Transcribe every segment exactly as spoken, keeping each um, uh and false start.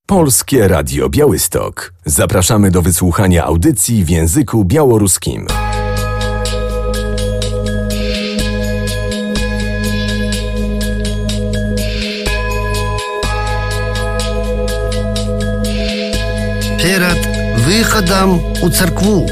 Polskie Radio Białystok. Zapraszamy do wysłuchania audycji w języku białoruskim. Перед выходом у церкву.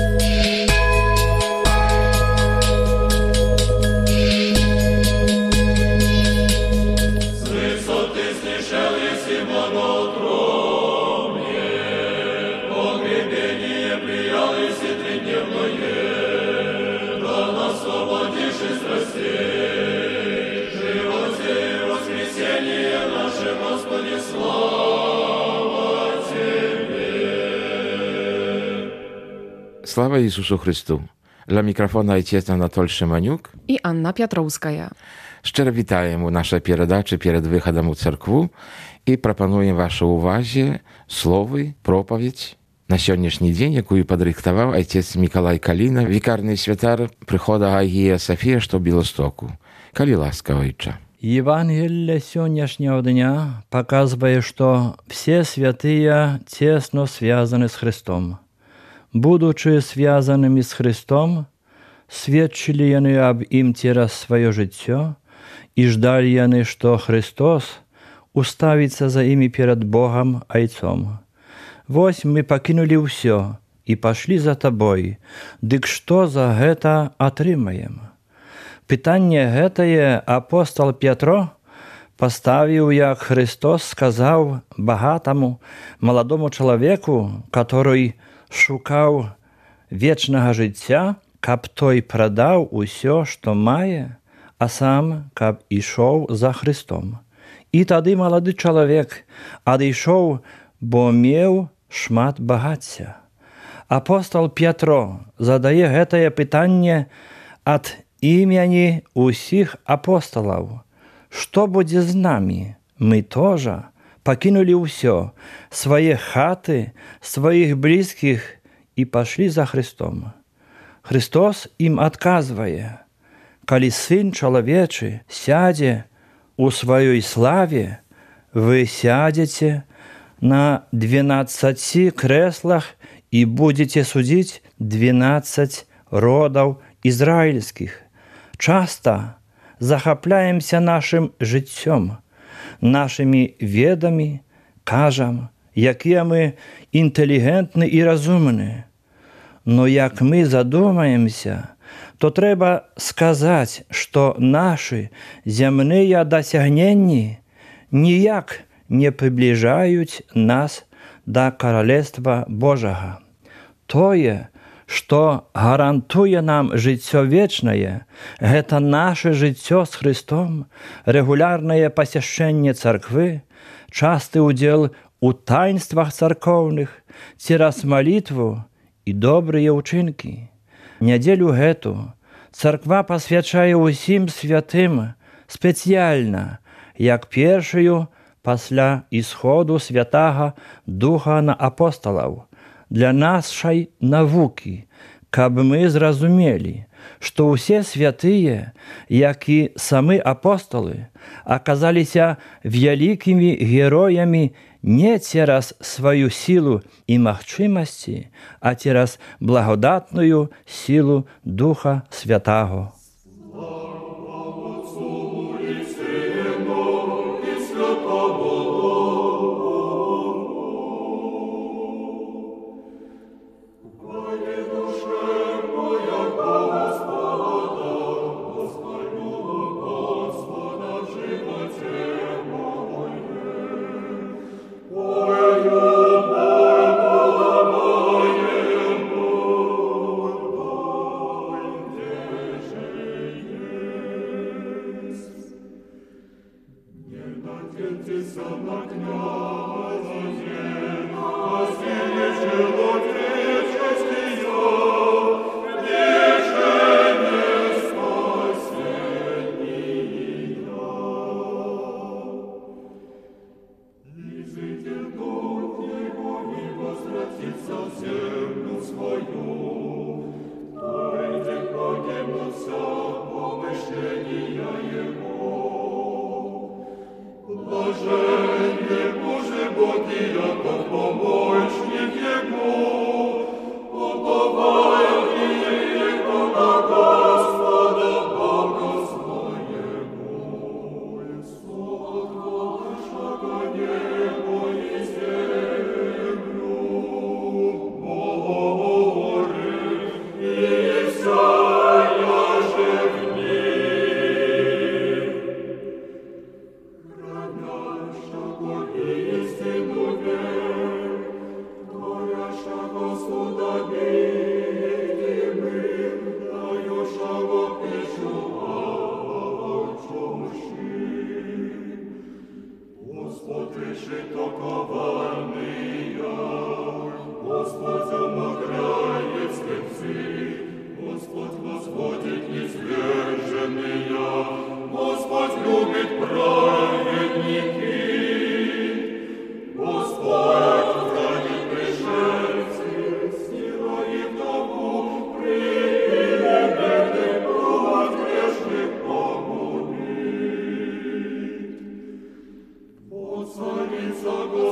Слава Иисусу Христу! Dla mikrofonu ojciec Anatol Szymaniuk i Anna Piotrowskaja. Szczerze witaję u naszej передачи перед выходом у церкву и пропонуем вашей уваге слово, проповедь на сегодняшний день, якую подрихтовал отец Миколай Калина, викарный святар прихода Агия София, что в Білостоку. Калі ласка, отче. Евангелие сегодняшнего дня показывает, что все святые тесно связаны с Христом. Будучи связанными с Христом, свідчили вони об им через свое життя и ждали они, что Христос уставится за ими перед Богом Отцом. Вось мы покинули все и пошли за Тобой, дык что за это отрымаем? Питание гэтае апостол Петро поставил, як Христос сказал богатому молодому человеку, который шукаў вечнага жыцця, каб той прадаў усё, што мае, а сам каб ішоў за Христом. І тады малады чалавек адышоў, бо меў шмат багацця. Апостол Петро задае гэтае пытанне ад імені усіх апостолаў. Што будзе з намі? Мы тоже покинули все, свои хаты, своих близких и пошли за Христом. Христос им отказывает: «Коли Сын Человечий сядет у своей славе, вы сядете на двенадцати креслах и будете судить двенадцать родов израильских». Часто захопляемся нашим життям, нашими ведами, кажам, якія мы інтелігентні і розумні. Но як ми задумаємося, то треба сказати, що наші земні досягнення ніяк не приближають нас до Королевства Божого. Тое, что гарантує нам життя вечное, это наше життя с Христом, регулярное посещение церкви, частый удел у таинствах церковных, через молитву и добрые учинки. Неделю эту церква посвячає усім святим спеціально, як першою після ісходу Святого Духа на апостолів, для нашей науки, каб мы зразумели, что все святые, як и сами апостолы, оказались великими героями не через свою силу и махчимости, а через благодатную силу Духа Святого. Ты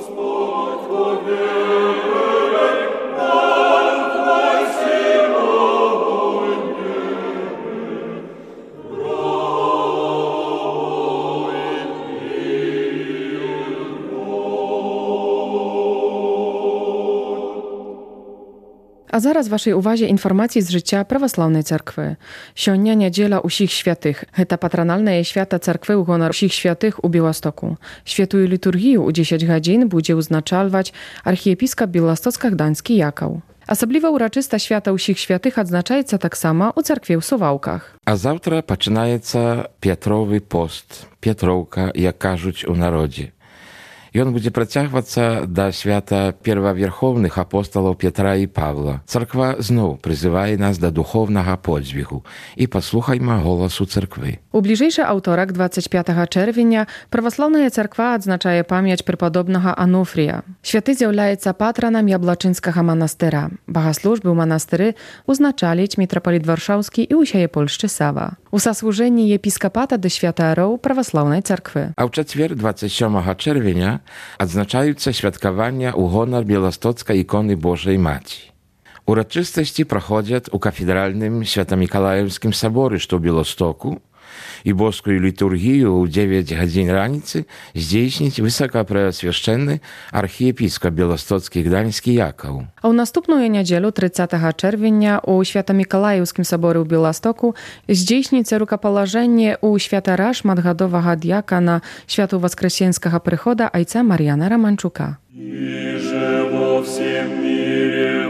A zaraz waszej uwadze informacji z życia prawosławnej cerkwy. Sьогодні niedziela usich świętych. Heta patronalna święta cerkwy u honor usich świętych u Białostoku. Świętую liturgię u dziesięć godzin będzie uznaczalwać archiepiskop białostocko-gdański Jakał. Особливо урочиста święta усіх świętych odznaczaється tak samo u cerkwi w Suwałkach. A завтра починається Петровий пост, Петровка, як кажуть у народі. I on będzie przeciągаться do świata pierwowierchownych apostolów Piotra i Pawła. Cerkwa znów przyzywa nas do duchownego podźwigu i posłuchajmy głosu cerkwy. U bliżejszy autorek dwudziestego piątego czerwca prawosławna cerkwa odznacza pamięć prepodobnego Anufrija. Święty zjawляється patronem Jabłoczyńskiego monastyra. Bogosłużby u monastyry uznaczalić mitropolit warszawski i usieje Polszczy Sawa. U zasłużeni episkopata do świętego prawosławnej cerkwy. A w czwartek dwudziestego siódmego czerwca odznaczające świadkowania u honor białostockiej ikony Bożej Maci. Uroczystości prochodzą u kafedralnym Świętomikołajewskim Soborze w Białostoku i boską liturgię u dziewięć godzin ranicy zdійснить wysokopreoswieszczenny archiepiskop białostocki Gdański Jakał. A u następną niedzielę trzydziestego czerwca u Świętomikołajewskim Soborze w Białostoku zdійсниться rukopolożenie u świętara szmatgodowego diakona Świętowoskresieńskiego Przychoda ojca Mariana Romanczuka. I że во всем мире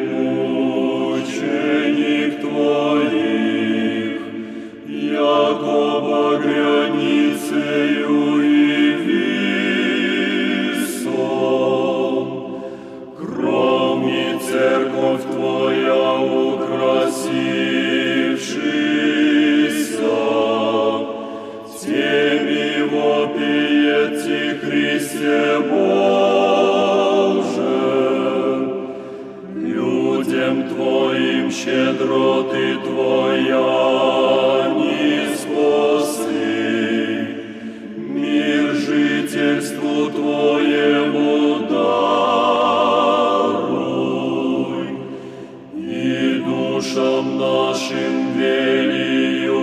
мученик Твоих, яко багряницею и висом, кроме церковь Твоя украсившийся, теми вопиете Христе Боже, людям Твоим щедроты Твоя жительству Твоему даруй, и душам нашим велию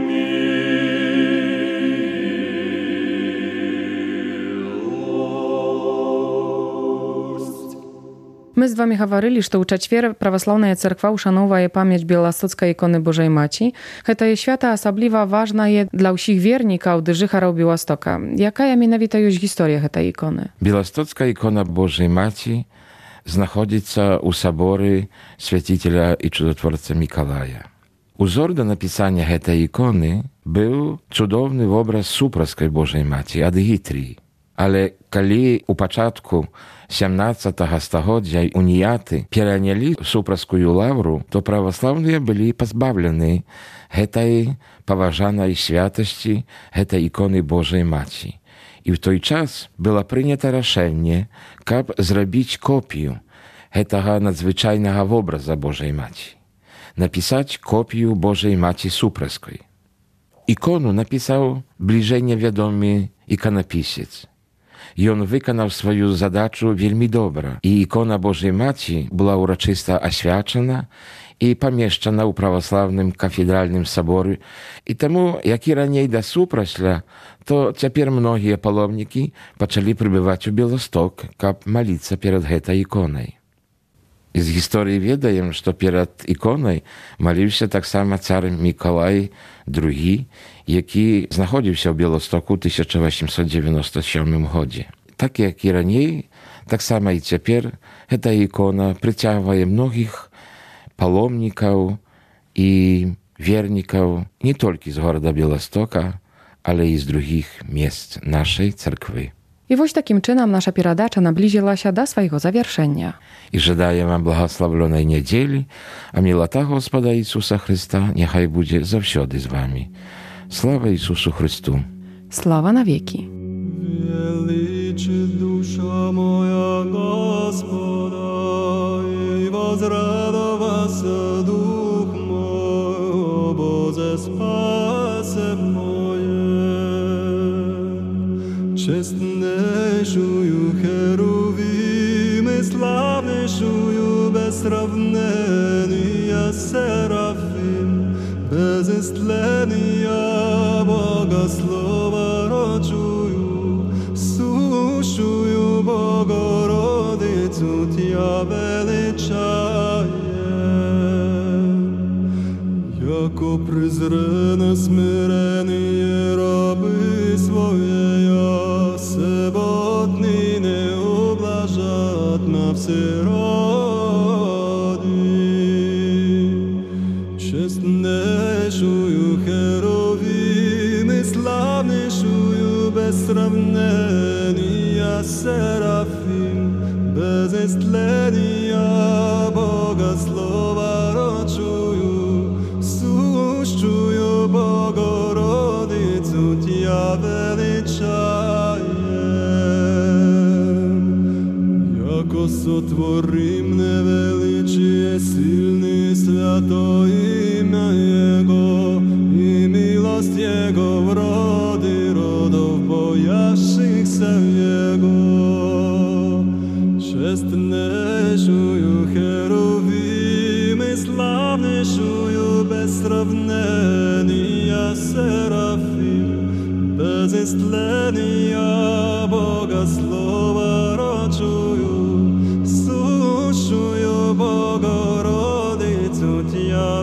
милость. My z wami говорили, что у четверг православная церква ушановує пам'ять Białostockiej ikony Bożej Maci. Гэта je święta особливо важная dla усіх wierników, gdy życharał Białostoka. Jaka mianowita już historia tej ikony? Białostocka ikona Bożej Maci znaходится u sobory święciciela i cudotworca Mikołaja. Узор do napisania tej ikony był cudowny obraz supraskiej Bożej Maci, Adhitrii. Ale kiedy u początku siedemnastego stulecia uniaty переняли supraską lawru, to prawosławni byli pozbawieni tej poważanej świętości, tej ikony Bożej Maci. I w ten czas było przyjęte решение, aby zrobić kopię tego nadzwyczajnego obrazu Bożej Maci. Napisać kopię Bożej Maci supraskiej. Ikonu napisał bliżej niewiadomy ikonopisec. I on wykonał swoją zadачу wielmi dobra. I ikona Bożej Maci była uroczysta oświadczona i pomieszczona u prawosławnym kafedralnym soborze. I temu, jak i raniej do supraśla, to teraz mnogie palowniki zaczęli przybywać u Białostok, aby modlić się przed tą ikoną. Z historii wiemy, że przed ikoną modlił się tak samo car Mikołaj drugi, jaki znachodził się w Białostoku w tysiąc osiemset dziewięćdziesiątym siódmym roku. Tak jak i raniej, tak samo i teraz ta ikona przyciąga mnogich palownników i wierników nie tylko z goroda Białostoka, ale i z drugich miejsc naszej cerkwy. I właśnie takim czynem nasza передача наблизила się do swojego zawieszenia. I żedaję wam błogosławionej niedzieli, a milota Gospoda Jezusa Chrysta niechaj będzie zawsze z wami. Sława Jezusu Chrystu. Sława na wieki. Величи душа моя Господа, и возрадовался дух мой, о Бозе спасе мое. Честнейшую херувим сравнения Серафим, без истления Богослова рочую, сущую Богородицу Тя величаем. Яко презрено смирение рабы своя, себодни не облажат на все роди. Честнейшую херовим и славнейшую без сравнения Серафим, без истления Богослова рочую, сущую Богородицу Тя величаем. Яко сотворим невеличие сильный свято имя Его, и милость Его в роды родов боящихся Его. Честнейшую херовим и славнейшую без сравнения Серафим, без истления Богослова рочую, сущую Богородицу Тя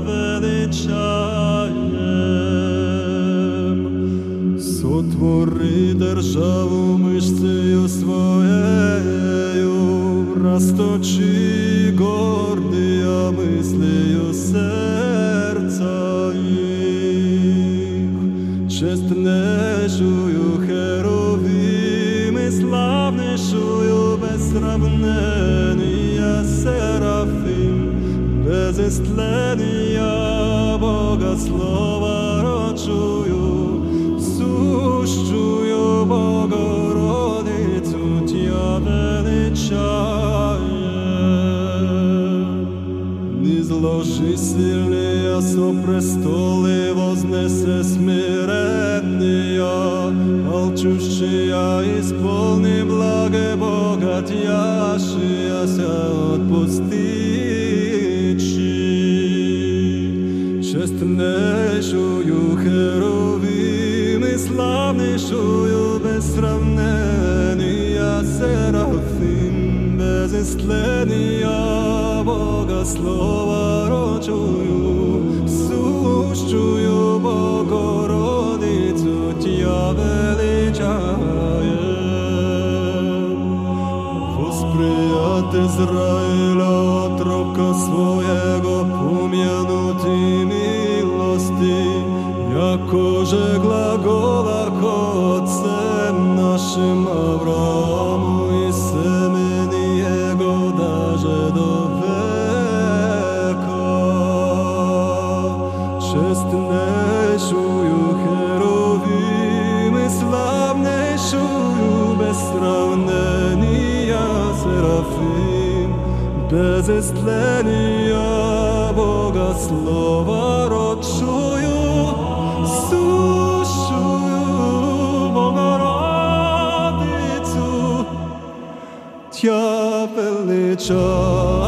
величаем. Сотвори державу мышцею своею, расточи гордия мыслею сердца их. Честнейшую херовим и славнейшую без сравнения Серафим, без истления Богослова рочую, сущую Богородицу Тя величаем. Низложи сильния со престолы, вознесе смиренния, алчущия исполни благе богатящаяся отпустичи. Честнейшую херовим и славнейшую без сравнения Серафим, без истления Богослова рочую, сущую Богородицу Тя величаем. Восприят Израиля отрока своего, помянути милости, яко же глаголах отцем нашим Аврааму и семени Его даже до века. Честнейшую херовим и славнейшую без сравнения Серафим, без истления Богослова рочую, сущую Богородицу Тя величаем.